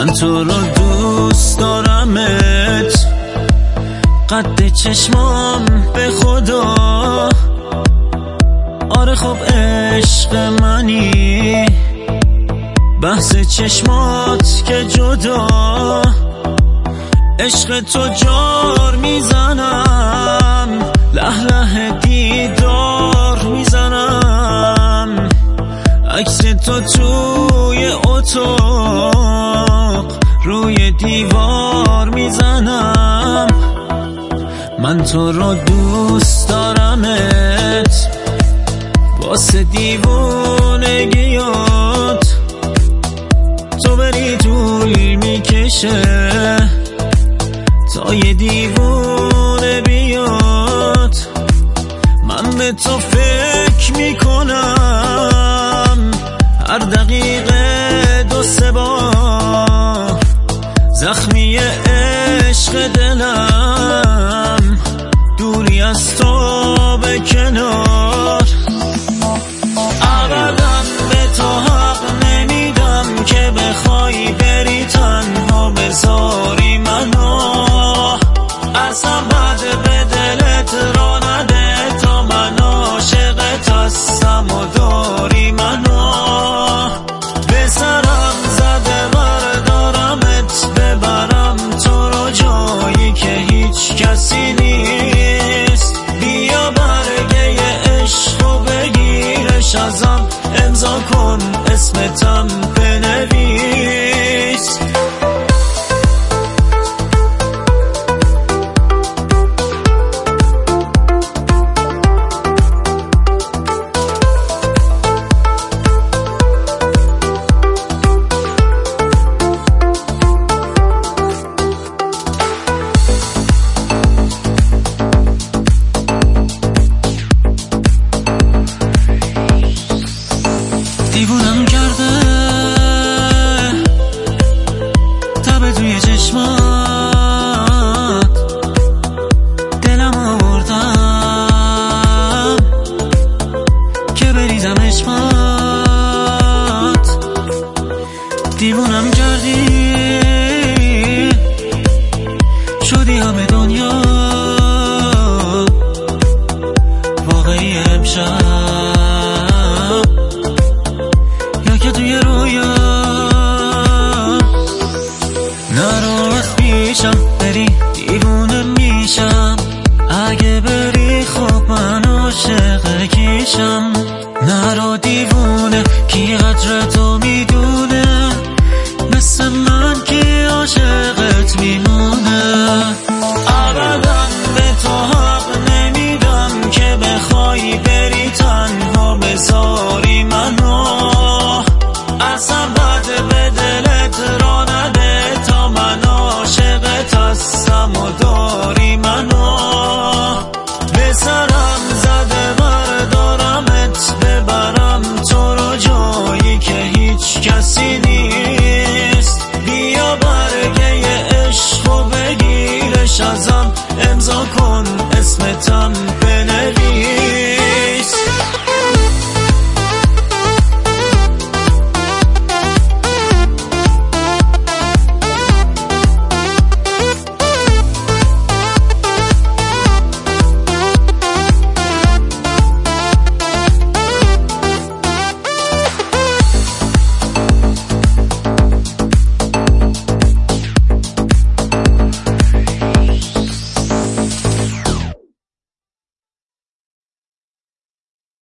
من تو رو دوست دارمت، قد چشمام به خدا. آره خب عشق منی، بحث چشمات که جدا. عشق تو جار میزنم، له له دیدار میزنم. عکس تو توی اتاق روی دیوار میزنم. من تو رو دوست دارمت، واسه دیوونگیات تو بری طول میکشه تا یه دیوونه بیاد. من به تو فکر میکنم هر دقیقه 2-3 بار، زخمی عشق دلم دوری از تو به کنار. ابدا به تو حق نمیدم که بخوای بری تنها بذاری منو. اصلا بد به دلت را نده تا من عاشقت هستم و داری منو. به سرم زده بردارمت، ببرم تو رو جایی که هیچ کسی نیست. بیا برگه عشق و بگیرش ازم، امضا کن اسمتم بنویس. دیوونم کرده تب توی چشمات، دلم آوردم که بریزم عشقات. دیوونم کردی شدی همه دنیا واقعی امشب، توی رویا نرو از پیشم بری دیوونه میشم. اگه بری خب من عاشق کیشم. نرو دیوونه کی قدر تو